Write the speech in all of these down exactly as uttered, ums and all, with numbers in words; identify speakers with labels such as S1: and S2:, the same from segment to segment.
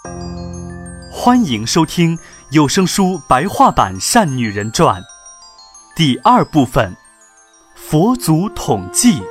S1: 欢迎收听有声书白话版《善女人传》第二部分，佛祖统计。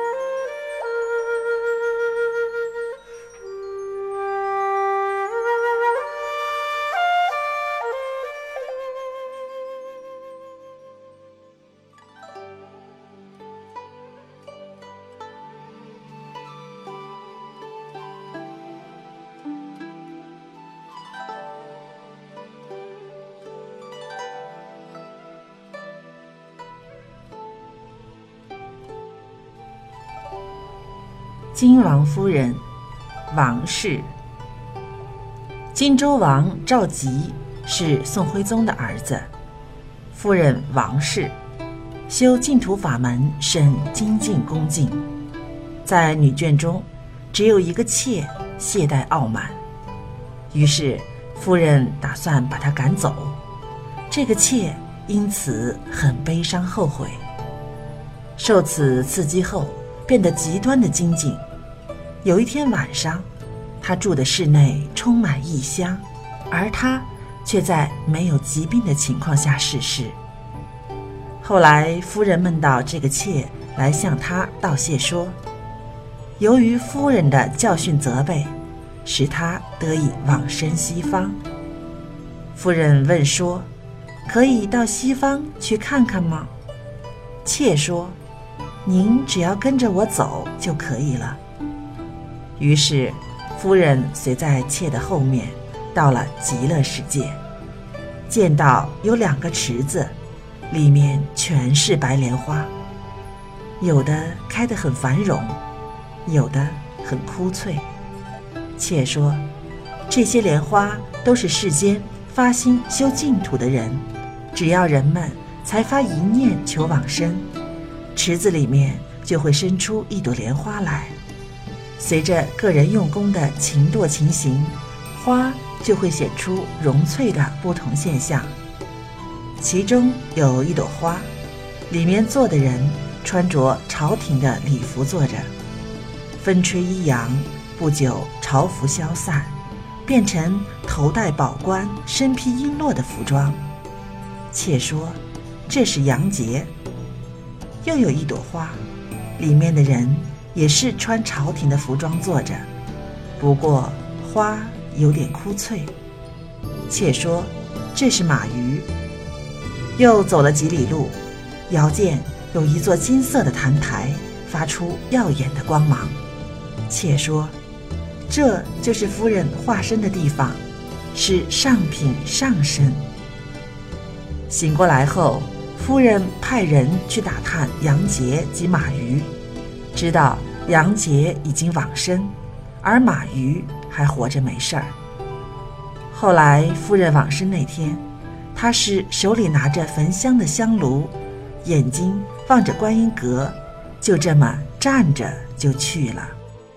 S2: 金王夫人，王氏。荆州王赵佶是宋徽宗的儿子，夫人王氏修净土法门甚精进恭敬，在女眷中只有一个妾懈怠傲慢，于是夫人打算把她赶走，这个妾因此很悲伤后悔，受此刺激后变得极端的精进。有一天晚上，他住的室内充满异香，而他却在没有疾病的情况下逝世。后来夫人梦到这个妾来向他道谢说，由于夫人的教训责备，使他得以往生西方。夫人问说，可以到西方去看看吗？妾说，您只要跟着我走就可以了。于是夫人随在妾的后面到了极乐世界，见到有两个池子，里面全是白莲花，有的开得很繁荣，有的很枯脆。妾说，这些莲花都是世间发心修净土的人，只要人们才发一念求往生，池子里面就会生出一朵莲花来，随着个人用功的勤惰勤行，花就会显出荣翠的不同现象。其中有一朵花，里面坐的人穿着朝廷的礼服坐着，风吹一扬，不久朝服消散，变成头戴宝冠身披璎珞的服装。妾说，这是杨洁。又有一朵花，里面的人也是穿朝廷的服装坐着，不过花有点枯脆。妾说，这是马鱼。又走了几里路，遥见有一座金色的坛台，发出耀眼的光芒。妾说，这就是夫人化身的地方，是上品上身。醒过来后，夫人派人去打探杨洁及马鱼，知道杨洁已经往生，而马鱼还活着没事儿。后来夫人往生那天，他是手里拿着焚香的香炉，眼睛望着观音阁，就这么站着就去了。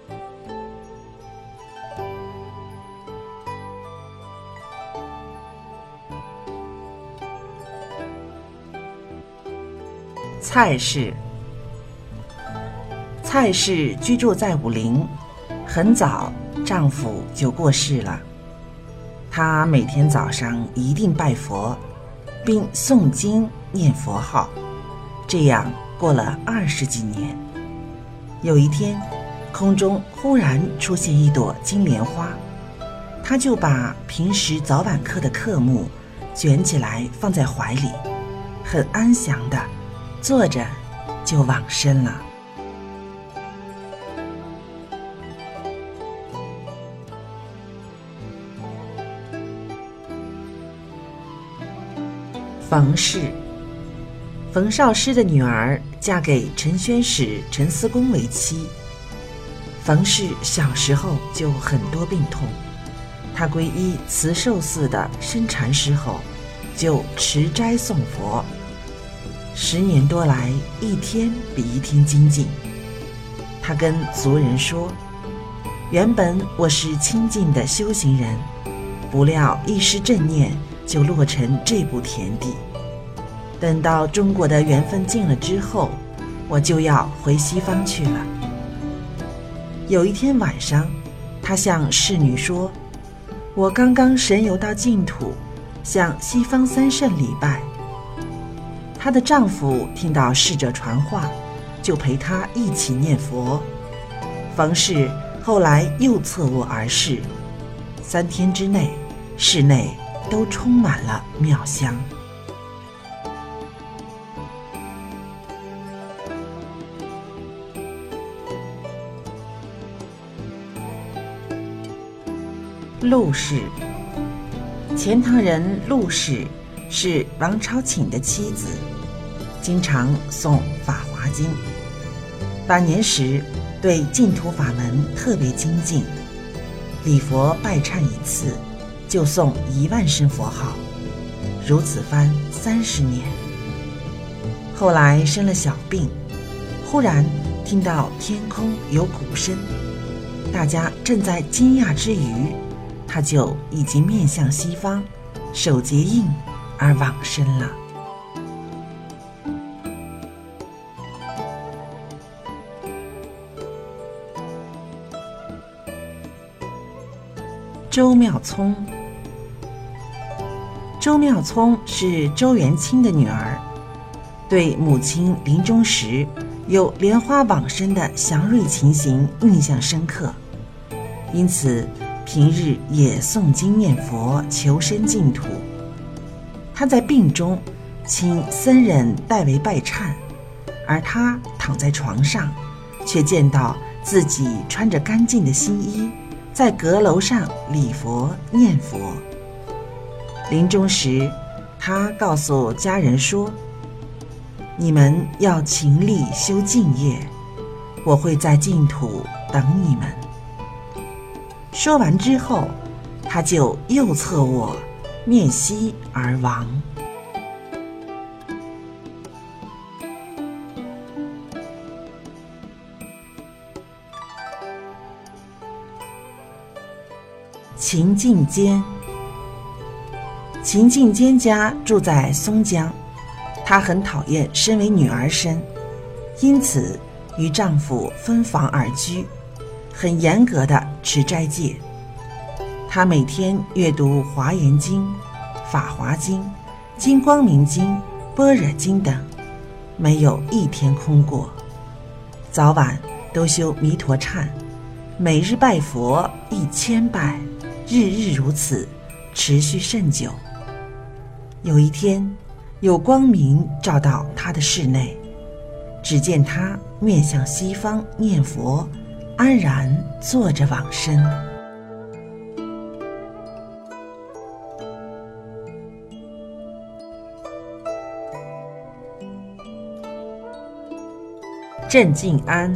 S2: 蔡氏。蔡氏居住在武陵，很早丈夫就过世了。她每天早上一定拜佛，并诵经念佛号，这样过了二十几年。有一天，空中忽然出现一朵金莲花，她就把平时早晚课的课目卷起来放在怀里，很安详的坐着就往生了。冯氏。冯绍诗的女儿嫁给陈宣使陈思恭为妻。冯氏小时候就很多病痛，她皈依慈寿寺的深禅师后，就持斋诵佛，十年多来一天比一天精进。她跟族人说，原本我是清净的修行人，不料一失正念，就落成这步田地。等到中国的缘分尽了之后，我就要回西方去了。有一天晚上，他向侍女说， 我刚刚神游到净土，向西方三圣礼拜。”她的丈夫听到侍者传话，就陪她一起念佛。冯氏后来又侧卧而逝，三天之内，室内都充满了妙香。陆氏，钱塘人陆氏是王朝寝的妻子，经常诵《法华经》。晚年时对净土法门特别精进，礼佛拜忏一次就诵一万声佛号，如此番三十年。后来生了小病，忽然听到天空有鼓声，大家正在惊讶之余，他就已经面向西方，手结印而往生了。周妙聪，周妙聪是周元清的女儿，对母亲临终时有莲花往生的祥瑞情形印象深刻，因此平日也诵经念佛求生净土。他在病中请僧人代为拜忏，而他躺在床上，却见到自己穿着干净的新衣，在阁楼上礼佛念佛。临终时，他告诉家人说：“你们要勤力修净业，我会在净土等你们。”说完之后，他就右侧卧，面西而亡。秦晋坚，秦晋坚家住在松江，她很讨厌身为女儿身，因此与丈夫分房而居，很严格的持斋戒。她每天阅读《华严经》《法华经》《金光明经》《般若经》等，没有一天空过。早晚都修弥陀忏，每日拜佛一千拜，日日如此，持续甚久。有一天，有光明照到他的室内，只见他面向西方念佛，安然坐着往生。郑敬安，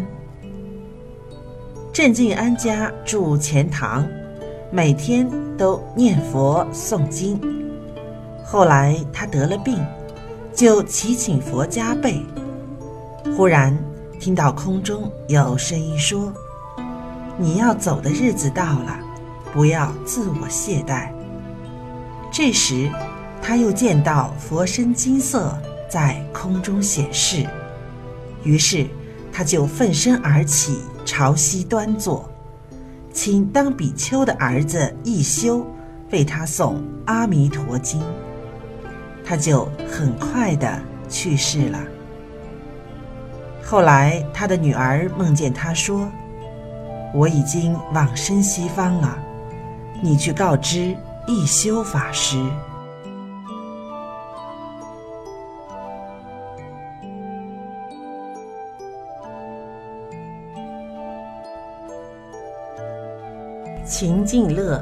S2: 郑敬安家住钱塘，每天都念佛诵经。后来他得了病，就祈请佛加倍。忽然听到空中有声音说：“你要走的日子到了，不要自我懈怠。”这时他又见到佛身金色在空中显示，于是他就奋身而起，朝西端坐，请当比丘的儿子一休为他诵《阿弥陀经》，他就很快地去世了。后来他的女儿梦见他说：“我已经往生西方了，你去告知一休法师。”秦晋乐，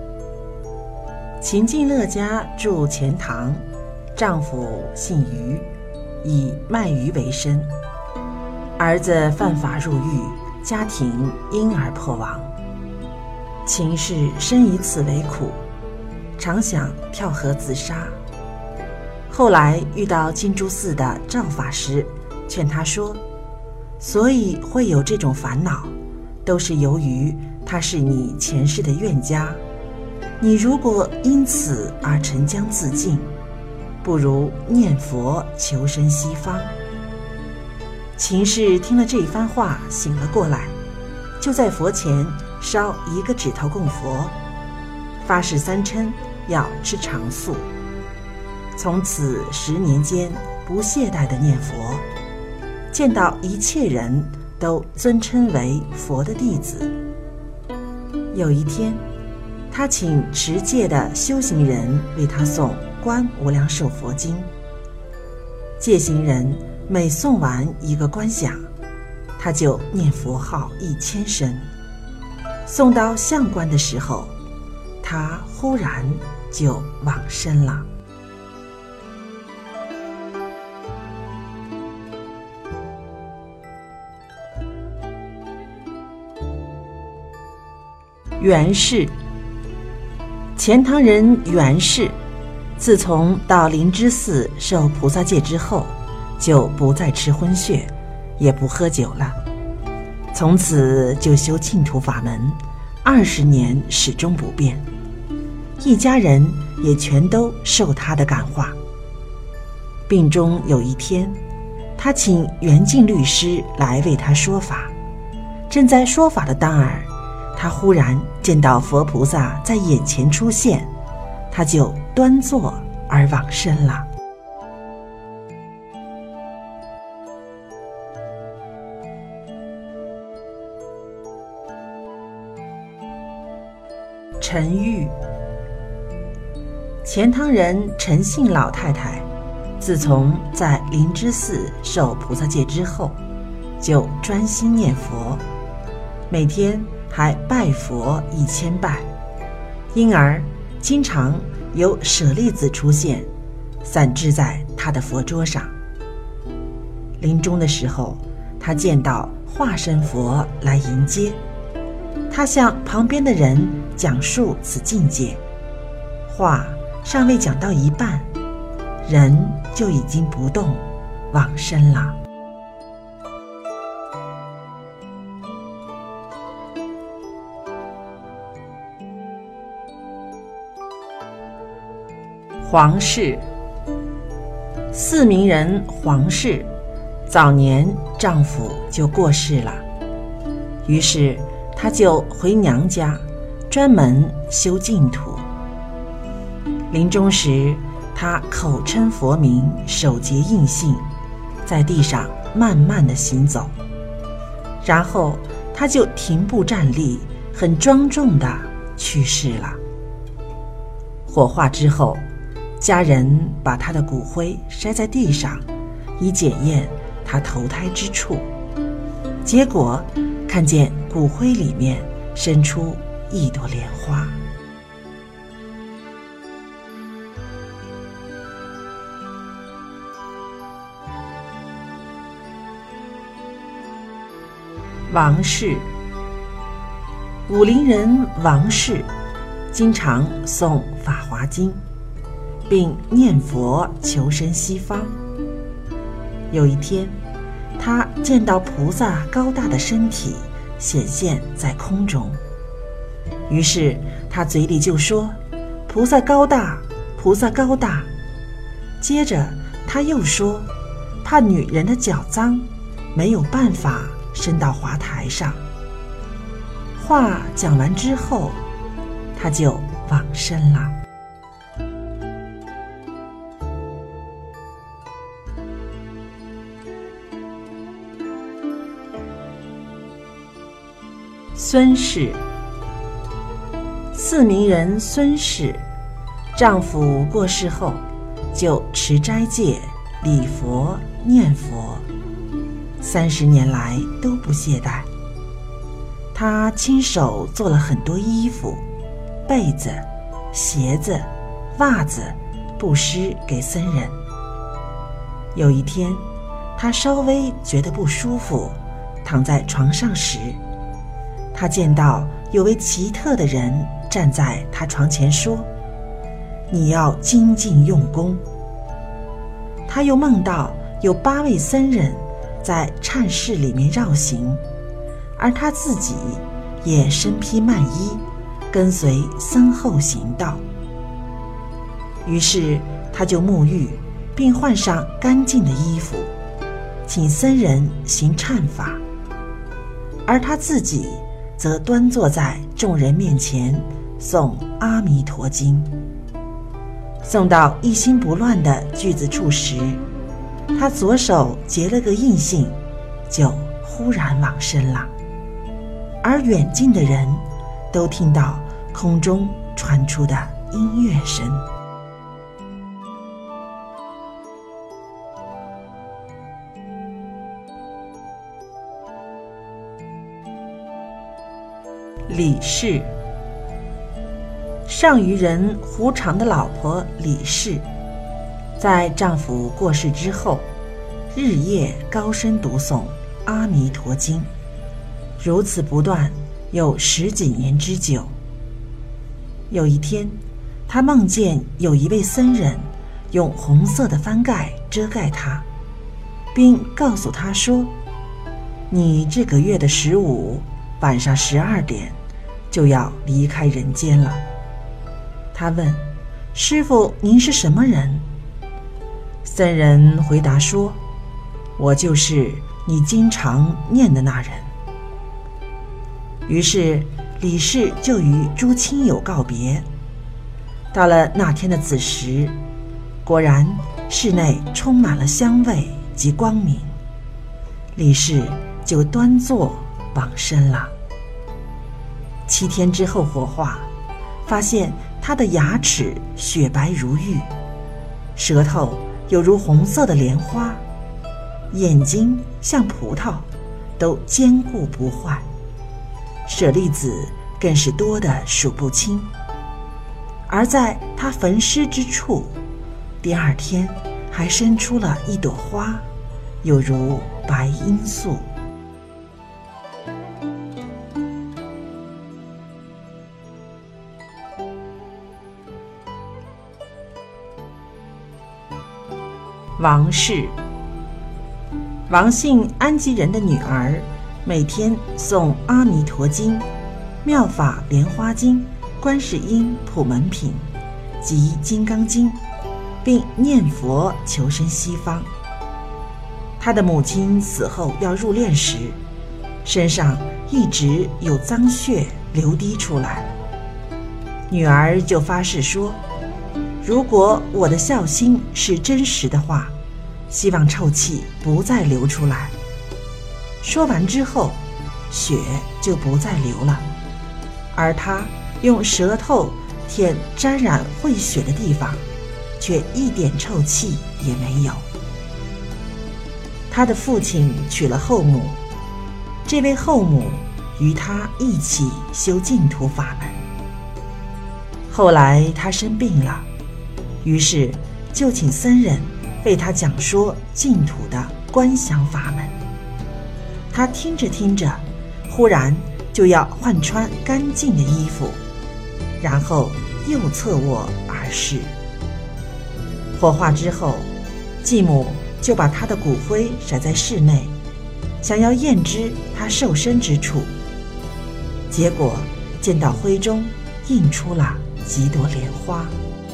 S2: 秦晋乐家住钱塘，丈夫姓于，以卖鱼为生。儿子犯法入狱，家庭因而破亡。秦氏深以此为苦，常想跳河自杀。后来遇到金珠寺的赵法师，劝他说：“所以会有这种烦恼，都是由于他是你前世的冤家。你如果因此而沉江自尽，不如念佛求生西方。”秦氏听了这一番话，醒了过来，就在佛前烧一个指头供佛。 发誓三称要吃长素，从此十年间不懈怠地念佛，见到一切人都尊称为佛的弟子。有一天，他请持戒的修行人为他诵《观无量寿佛经》，戒行人每诵完一个观想，他就念佛号一千声。诵到相观的时候，他忽然就往生了。袁氏，钱塘人袁氏，自从到灵芝寺受菩萨戒之后，就不再吃荤血，也不喝酒了。从此就修净土法门，二十年始终不变。一家人也全都受他的感化。病中有一天，他请圆净律师来为他说法。正在说法的当儿，他忽然见到佛菩萨在眼前出现，他就端坐而往生了。陈玉，钱塘人陈姓老太太，自从在灵芝寺受菩萨戒之后，就专心念佛，每天还拜佛一千拜，因而经常有舍利子出现，散置在他的佛桌上。临终的时候，他见到化身佛来迎接，他向旁边的人讲述此境界，话尚未讲到一半，人就已经不动往生了。黄氏，四明人黄氏，早年丈夫就过世了，于是她就回娘家，专门修净土。临终时，她口称佛名，手结印信，在地上慢慢地行走，然后她就停步站立，很庄重地去世了。火化之后，家人把她的骨灰筛在地上，以检验她投胎之处，结果看见骨灰里面生出一朵莲花。王氏，武陵人王氏，经常诵《法华经》，并念佛求生西方。有一天，他见到菩萨高大的身体显现在空中，于是他嘴里就说：“菩萨高大，菩萨高大。”接着他又说：“怕女人的脚脏，没有办法升到华台上。”话讲完之后，他就往生了。孙氏，四明人孙氏，丈夫过世后，就持斋戒、礼佛、念佛，三十年来都不懈怠。她亲手做了很多衣服、被子、鞋子、袜子，布施给僧人。有一天，她稍微觉得不舒服，躺在床上时，他见到有位奇特的人站在他床前说：“你要精进用功。”他又梦到有八位僧人在忏室里面绕行，而他自己也身披曼衣，跟随僧后行道。于是他就沐浴，并换上干净的衣服，请僧人行忏法，而他自己则端坐在众人面前诵阿弥陀经。诵到一心不乱的句子处时，他左手结了个印信，就忽然往生了。而远近的人都听到空中传出的音乐声。李氏，上虞人胡常的老婆李氏，在丈夫过世之后，日夜高声读诵阿弥陀经，如此不断有十几年之久。有一天，她梦见有一位僧人用红色的幡盖遮盖她，并告诉她说：你这个月的十五晚上十二点就要离开人间了。他问：师父，您是什么人？僧人回答说：我就是你经常念的那人。于是李氏就与诸亲友告别。到了那天的子时，果然室内充满了香味及光明，李氏就端坐往生了。七天之后火化，发现他的牙齿雪白如玉，舌头有如红色的莲花，眼睛像葡萄，都坚固不坏，舍利子更是多得数不清。而在他焚尸之处，第二天还生出了一朵花，有如白罂粟。王氏，王姓安吉人的女儿，每天诵阿弥陀经、妙法莲花经、观世音普门品及金刚经，并念佛求生西方。她的母亲死后要入殓时，身上一直有脏血流滴出来，女儿就发誓说：如果我的孝心是真实的话，希望臭气不再流出来。说完之后，血就不再流了，而她用舌头舔沾染秽血的地方，却一点臭气也没有。她的父亲娶了后母，这位后母与她一起修净土法门。后来她生病了，于是就请僧人为他讲说净土的观想法门。他听着听着，忽然就要换穿干净的衣服，然后又侧卧而逝。火化之后，继母就把他的骨灰甩在室内，想要验知他受身之处，结果见到灰中映出了几朵莲花。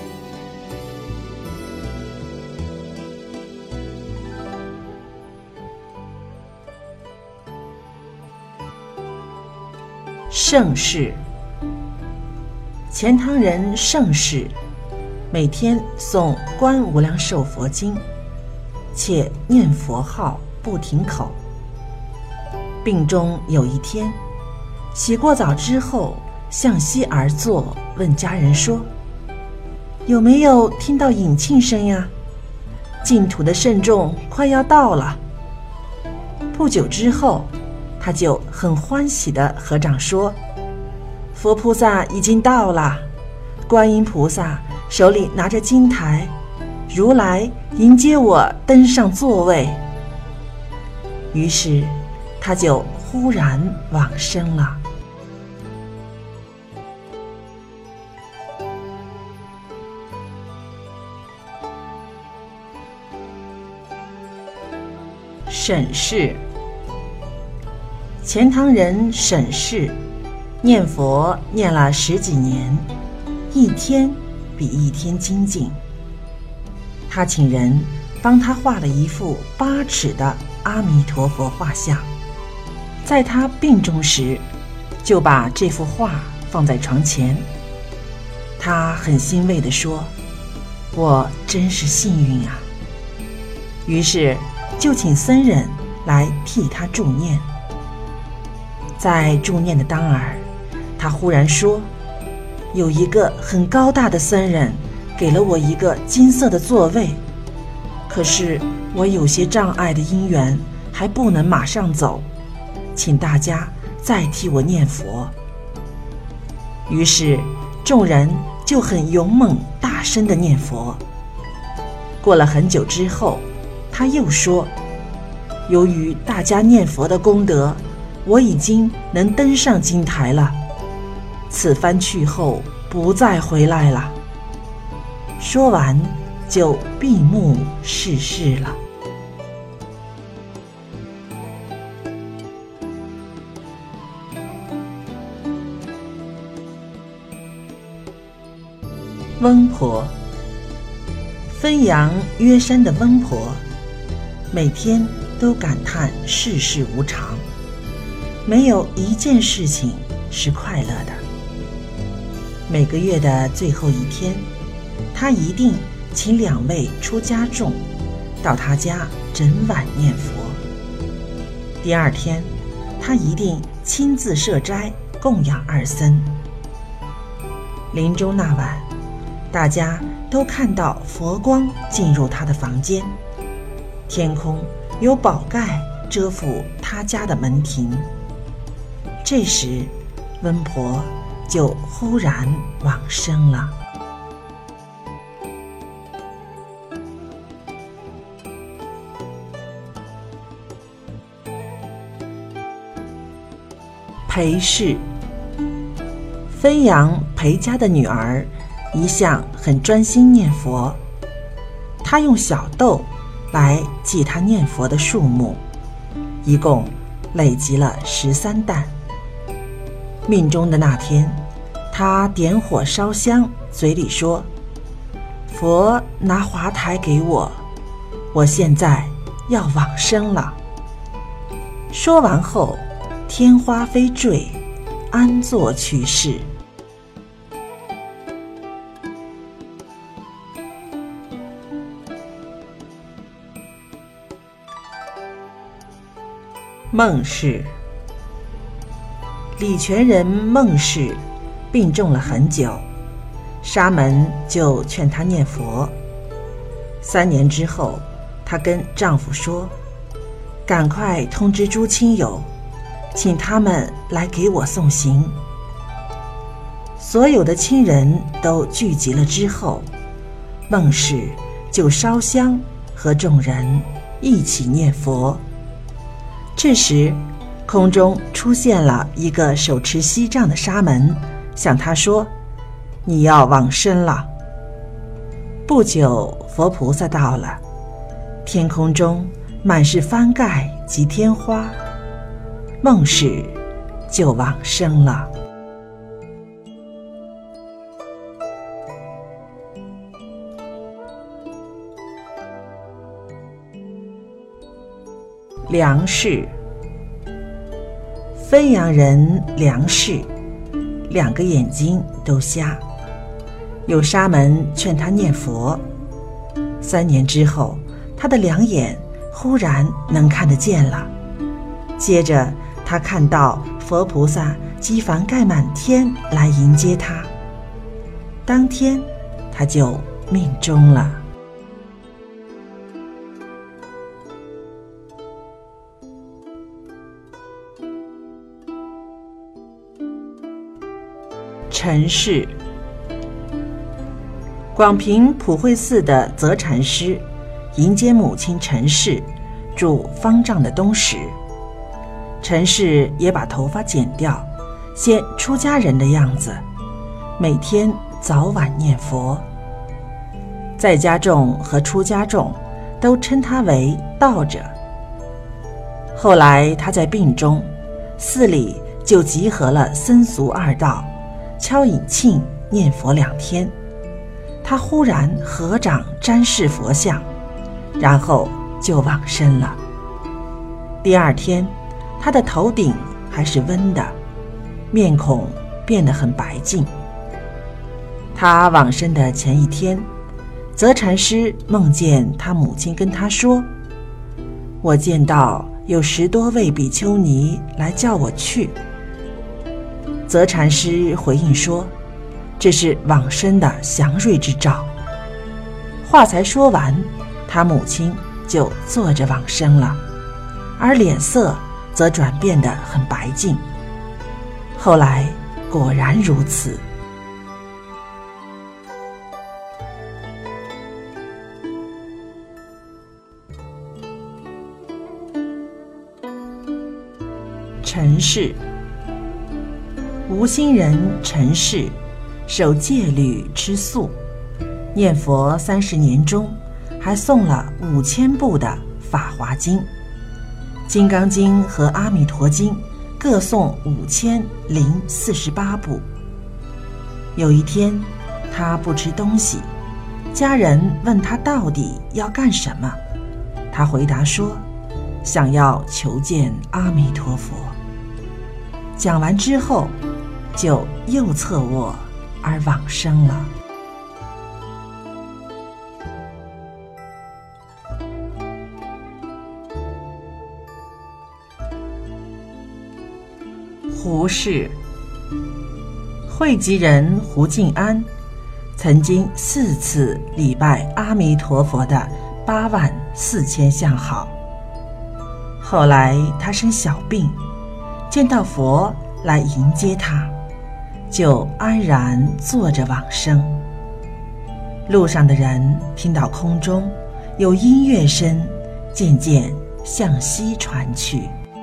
S2: 盛世，钱塘人盛世每天诵观无量寿佛经，且念佛号不停口。病中有一天，洗过澡之后向西而坐，问家人说：有没有听到引磬声呀？净土的圣众快要到了。不久之后，他就很欢喜地合掌说：佛菩萨已经到了，观音菩萨手里拿着金台，如来迎接我登上座位。于是他就忽然往生了。沈氏，钱塘人沈氏念佛念了十几年，一天比一天精进。他请人帮他画了一幅八尺的阿弥陀佛画像，在他病中时，就把这幅画放在床前， 他很欣慰地说：“我真是幸运啊！”于是就请僧人来替他助念。在助念的当儿，他忽然说：“有一个很高大的僧人给了我一个金色的座位，可是我有些障碍的因缘，还不能马上走，请大家再替我念佛。”于是众人就很勇猛大声地念佛。过了很久之后，他又说：“由于大家念佛的功德，我已经能登上金台了，此番去后不再回来了。”说完就闭目逝世了。翁婆，汾阳约山的翁婆，每天都感叹世事无常，没有一件事情是快乐的。每个月的最后一天，她一定请两位出家众到她家整晚念佛。第二天，她一定亲自设斋供养二僧。临终那晚，大家都看到佛光进入他的房间，天空有宝盖遮覆他家的门庭。这时，温婆就忽然往生了。裴氏，汾阳裴家的女儿一向很专心念佛，他用小豆来记他念佛的数目，一共累积了十三担。命终的那天，他点火烧香，嘴里说：“佛拿华台给我，我现在要往生了。”说完后，天花飞坠，安坐去世。孟氏，李全人孟氏病重了很久，沙门就劝她念佛。三年之后，她跟丈夫说：“赶快通知诸亲友，请他们来给我送行。”所有的亲人都聚集了之后，孟氏就烧香和众人一起念佛。这时，空中出现了一个手持锡杖的沙门，向他说：“你要往生了。”不久，佛菩萨到了，天空中满是幡盖及天花，孟氏就往生了。梁氏，汾阳人梁氏，两个眼睛都瞎，有沙门劝他念佛。三年之后，他的两眼忽然能看得见了。接着，他看到佛菩萨积幡盖满天来迎接他，当天他就命终了。陈氏，广平普惠寺的泽禅师迎接母亲陈氏，住方丈的东石。陈氏也把头发剪掉，现出家人的样子，每天早晚念佛。在家众和出家众都称他为道者。后来他在病中，寺里就集合了僧俗二道，敲引磬念佛两天。他忽然合掌瞻视佛像，然后就往生了。第二天，他的头顶还是温的，面孔变得很白净。 他往生的前一天，泽禅师梦见他母亲跟他说：我见到有十多位比丘尼来叫我去。泽禅师回应说：这是往生的祥瑞之兆。话才说完，他母亲就坐着往生了，而脸色则转变得很白净。后来果然如此。陈氏，无心人陈氏，守戒律吃素，念佛三十年中，还诵了五千部的《法华经》，《金刚经》和《阿弥陀经》各诵五千零四十八部。有一天，他不吃东西，家人问他到底要干什么，他回答说：想要求见阿弥陀佛。讲完之后，就右侧卧而往生了。胡氏，会稽人胡晋安曾经四次礼拜阿弥陀佛的八万四千相好。后来他生小病，见到佛来迎接他，就安然坐着往生。路上的人听到空中有音乐声渐渐向西传去。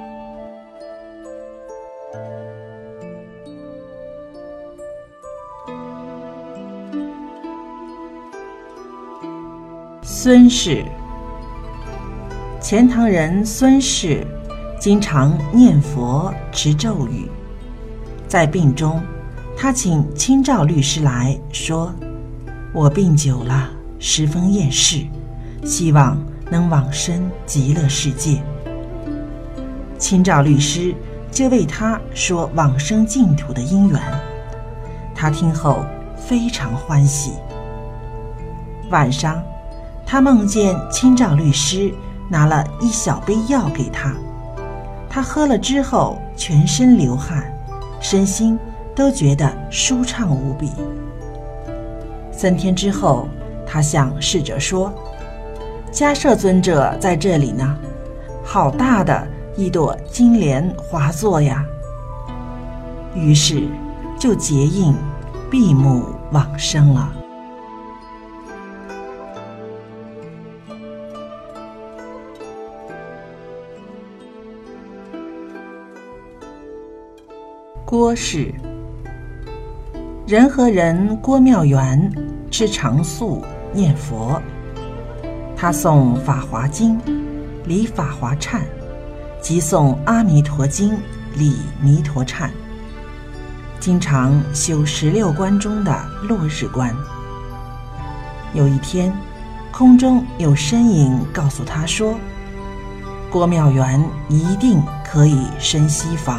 S2: 孙氏，钱塘人孙氏经常念佛持咒语，在病中，他请清照律师来说：我病久了，十分厌世，希望能往生极乐世界。清照律师就为他说往生净土的因缘，他听后非常欢喜。晚上，他梦见清照律师拿了一小杯药给他，他喝了之后全身流汗，身心都觉得舒畅无比。三天之后，他向侍者说：迦摄尊者在这里呢，好大的一朵金莲华座呀。于是就结印闭目往生了。郭氏，人和人郭妙元吃长素念佛，他诵《法华经》礼法华忏，即诵《阿弥陀经》礼弥陀忏，经常修十六观中的落日观。有一天，空中有身影告诉他说：郭妙元一定可以升西方。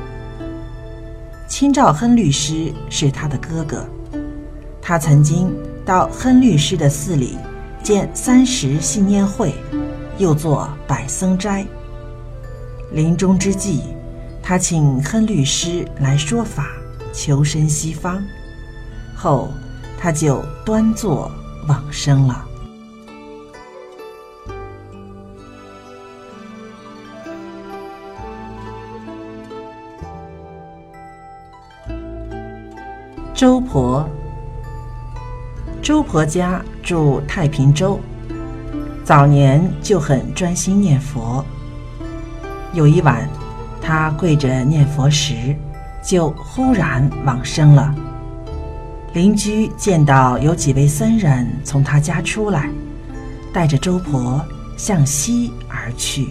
S2: 清照亨律师是他的哥哥，他曾经到亨律师的寺里建三十信念会，又做百僧斋。临终之际，他请亨律师来说法，求生西方，后他就端坐往生了。周婆，周婆家住太平洲，早年就很专心念佛。有一晚，他跪着念佛时，就忽然往生了。邻居见到有几位僧人从他家出来，带着周婆向西而去。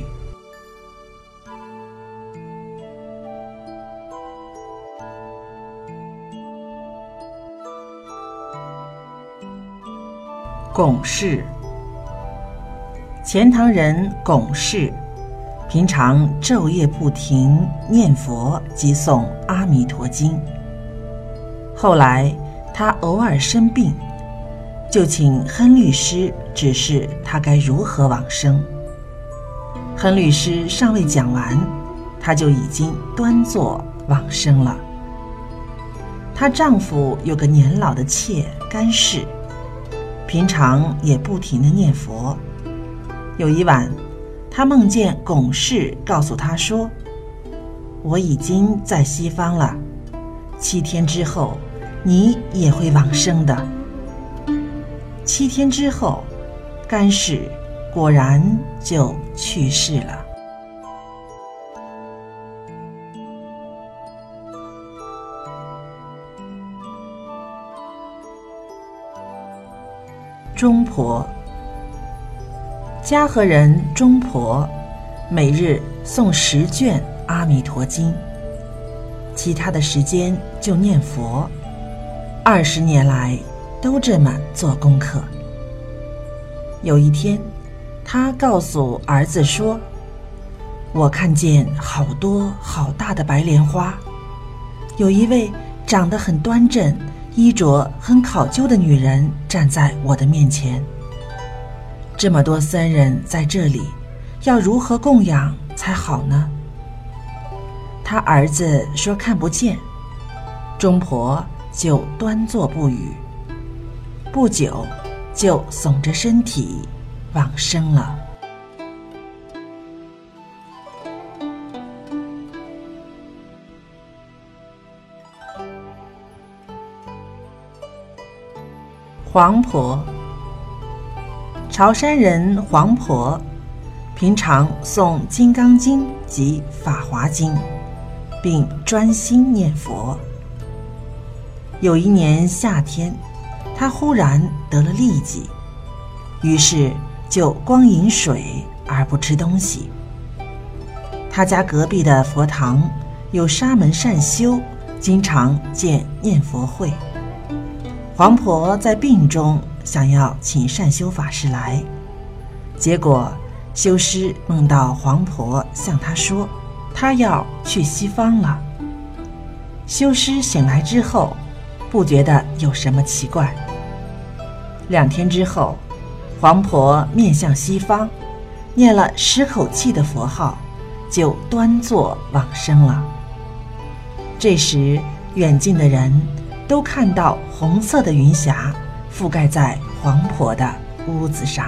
S2: 龚氏，钱塘人龚氏，平常昼夜不停念佛及诵《阿弥陀经》。后来他偶尔生病，就请亨律师指示他该如何往生。亨律师尚未讲完，她就已经端坐往生了。她丈夫有个年老的妾甘氏，平常也不停地念佛。有一晚，她梦见巩氏告诉她说，我已经在西方了，七天之后你也会往生的。七天之后，甘氏果然就去世了。钟婆，嘉禾人钟婆每日诵十卷《阿弥陀经》，其他的时间就念佛，二十年来都这么做功课。有一天，他告诉儿子说，我看见好多好大的白莲花，有一位长得很端正，衣着很考究的女人站在我的面前。这么多僧人在这里，要如何供养才好呢？他儿子说看不见，钟婆就端坐不语，不久就耸着身体往生了。黄婆，潮山人黄婆平常诵《金刚经》及《法华经》，并专心念佛。有一年夏天，他忽然得了痢疾，于是就光饮水而不吃东西。他家隔壁的佛堂有沙门善修，经常建念佛会。黄婆在病中想要请善修法师来，结果修师梦到黄婆向他说，他要去西方了。修师醒来之后，不觉得有什么奇怪。两天之后，黄婆面向西方，念了十口气的佛号，就端坐往生了。这时，远近的人都看到红色的云霞覆盖在黄婆的屋子上。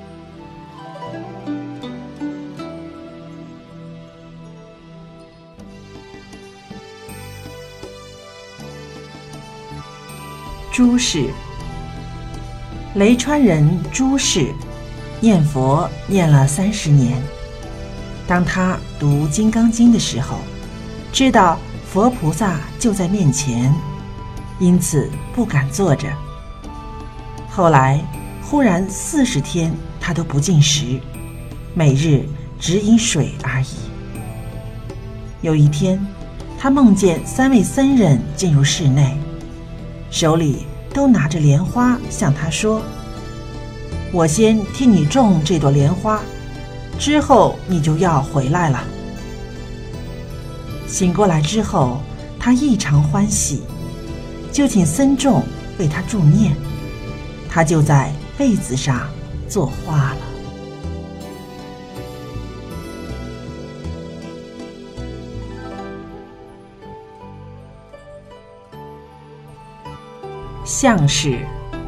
S2: 朱氏，雷川人朱氏念佛念了三十年。当他读《金刚经》的时候，知道佛菩萨就在面前，因此不敢坐着。后来忽然四十天他都不进食，每日只饮水而已。有一天，他梦见三位僧人进入室内，手里都拿着莲花，向他说，我先替你种这朵莲花，之后你就要回来了。醒过来之后，他异常欢喜，就请僧众为他助念，他就在被子上作花了。项氏，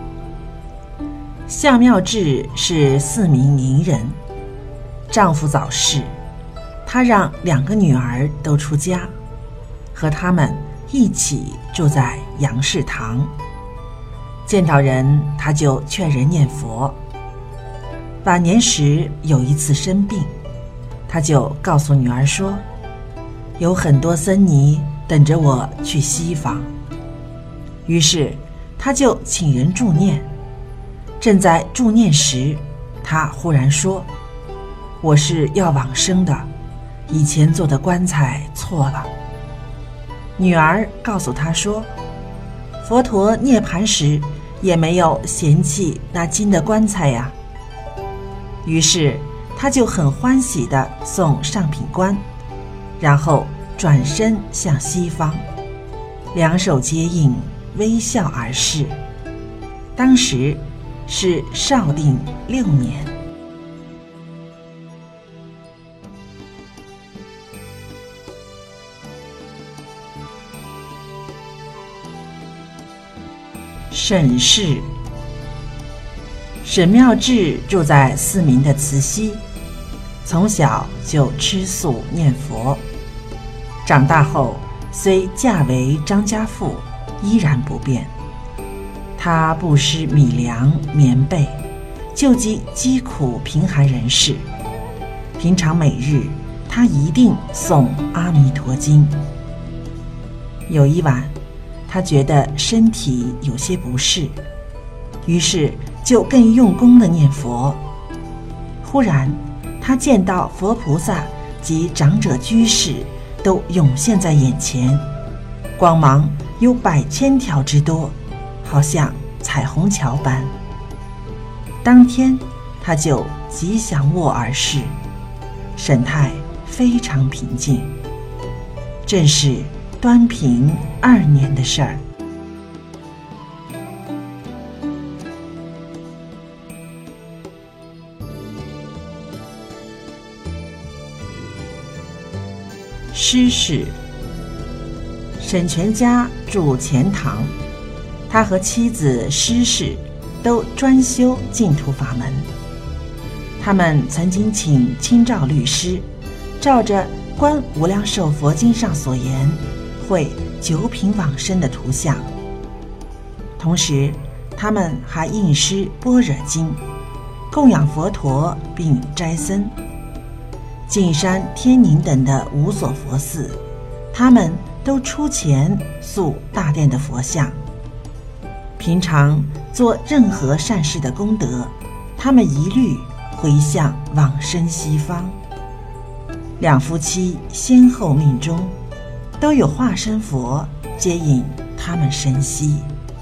S2: 项妙智是四名名人，丈夫早逝，她让两个女儿都出家，和他们一起住在杨氏堂。见到人，她就劝人念佛。晚年时有一次生病，她就告诉女儿说，有很多僧尼等着我去西方。于是他就请人助念。正在助念时，他忽然说，我是要往生的，以前做的棺材错了。女儿告诉他说，佛陀涅槃时也没有嫌弃那金的棺材呀。于是他就很欢喜地送上品棺，然后转身向西方，两手接应微笑而逝，当时是绍定六年。沈氏。沈妙智住在四民的慈溪，从小就吃素念佛，长大后虽嫁为张家妇，依然不变。她不施米粮棉被，救济饥苦贫寒人士。平常每日，她一定诵阿弥陀经。有一晚，她觉得身体有些不适，于是就更用功地念佛。忽然，她见到佛菩萨及长者居士都涌现在眼前，光芒有百千条之多，好像彩虹桥般。当天，她就吉祥卧而逝，神态非常平静。正是端平二年的事儿。施氏。沈全家住钱塘，他和妻子施氏都专修净土法门。他们曾经请清照律师，照着《观无量寿佛经》上所言，绘九品往生的图像。同时，他们还印施《般若经》，供养佛陀并斋僧。径山、天宁等的五所佛寺，他们都出钱塑大殿的佛像。平常做任何善事的功德，他们一律回向往生西方。两夫妻先后命中，都有化身佛接引他们生息。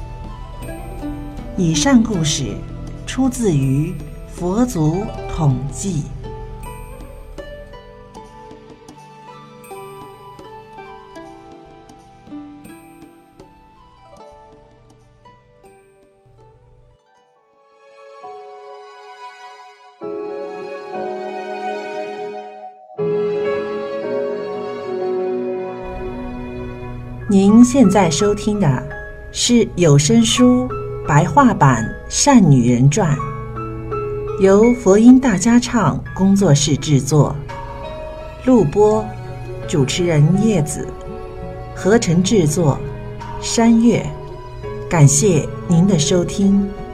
S2: 以上故事出自于佛祖统计。您现在收听的是有声书白话版《善女人传》，由佛音大家唱工作室制作，录播主持人叶子，合成制作山月。感谢您的收听。